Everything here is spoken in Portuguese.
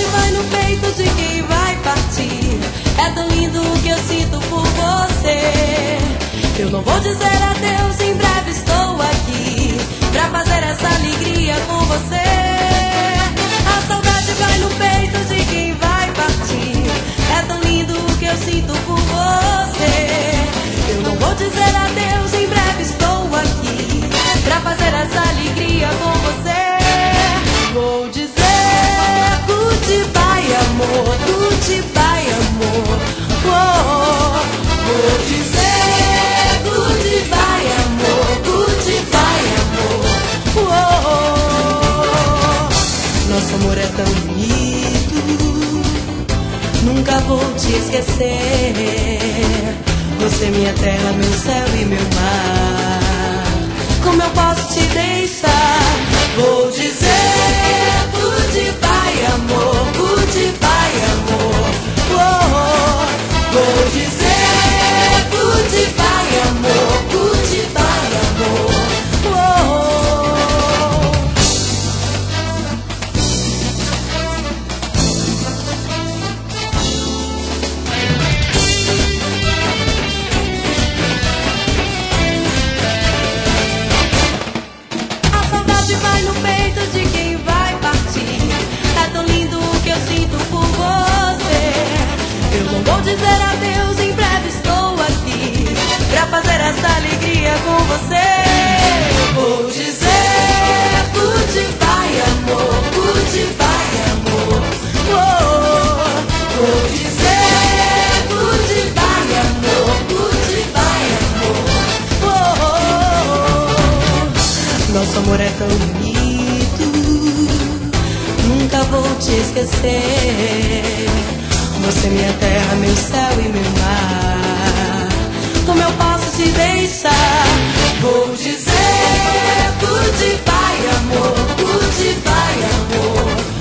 saudade vai no peito de quem vai partir. É tão lindo o que eu sinto por você. Eu não vou dizer adeus, em breve estou aqui pra fazer essa alegria com você. A saudade vai no peito de quem vai partir. É tão lindo o que eu sinto por você. Eu não vou dizer adeus, em breve estou aqui pra fazer essa alegria com você. Vou dizer goodbye, amor, goodbye, amor. Vou dizer goodbye, amor, goodbye, amor. Nosso amor é tão bonito, nunca vou te esquecer. Você, minha terra, meu céu e meu mar. Como eu posso te deixar? Vou dizer goodbye, amor, goodbye, amor. Vou dizer goodbye, amor, goodbye, amor. Vai no peito de quem vai partir. É tão lindo o que eu sinto por você. Eu não vou dizer adeus, em breve estou aqui pra fazer essa alegria com você. Vou dizer goodbye, amor, goodbye, amor. Vou dizer goodbye, amor, goodbye, amor. Nosso amor é tão bonito, nunca vou te esquecer. Você, minha terra, meu céu e meu mar. Como eu posso te deixar? Vou dizer goodbye, amor, goodbye, amor.